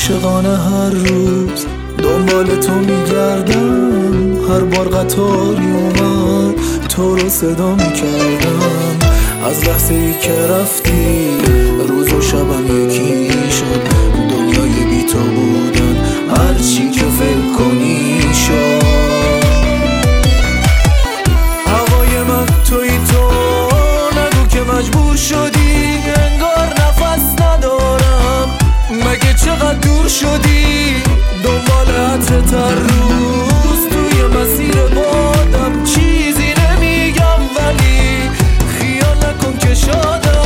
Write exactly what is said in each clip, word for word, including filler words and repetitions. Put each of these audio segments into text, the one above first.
عاشقانه هر روز دنبال تو میگردم، هر بار قطاری اومد تو رو صدا میکردم. از لحظه ای که رفتی روز و شبم یکی شد، دنیای بی تو بودن هر چی که فکر کنی شد. هوای من توی تو، نگو که مجبور شدی، انگار نفس ندارم. مگه چقدر دور شدی، دنبال عطرت هر روز توی مسیر بادم. چیزی نمیگم ولی خیال نکن که شادم.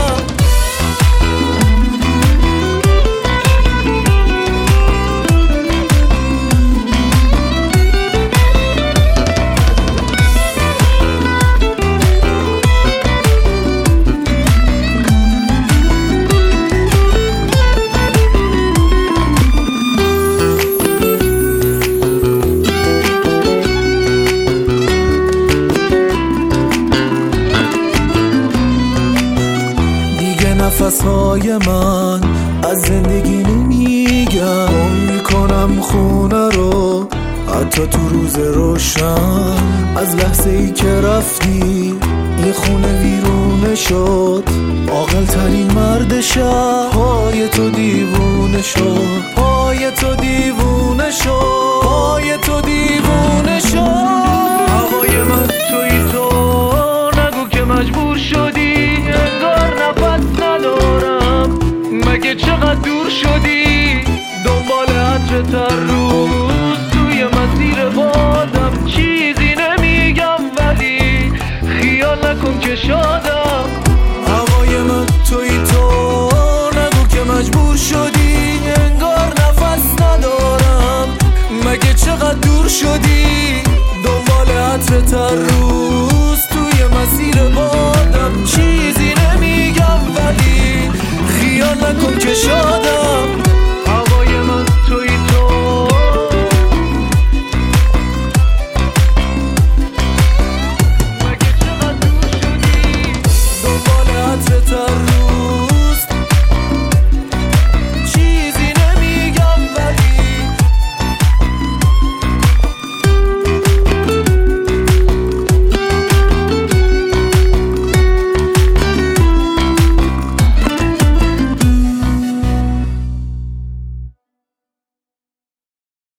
نفسهای من از زندگی نمیگم، گم میکنم خونه رو حتی تو روز روشن. از لحظه ای که رفتی این خونه ویرونه شد، عاقل ترین مرد شهر پای تو دیوونه شد، پای تو دیوونه شد، پای تو دیوونه شد. هوای من توی تو، نگو که مجبور شدی، انگار نفس ندارم. مگه چقدر دور شدی، دنبال عطرت هر روز توی مسیر بادم. چیزی نمیگم ولی خیال نکن که شادم. هوای من توی تو، نگو که مجبور شدی، انگار نفس ندارم. مگه چقدر دور شدی، دنبال عطرت هر روز توی مسیر بادم. چیزی نمیگم ولی خیال نکن که شادم.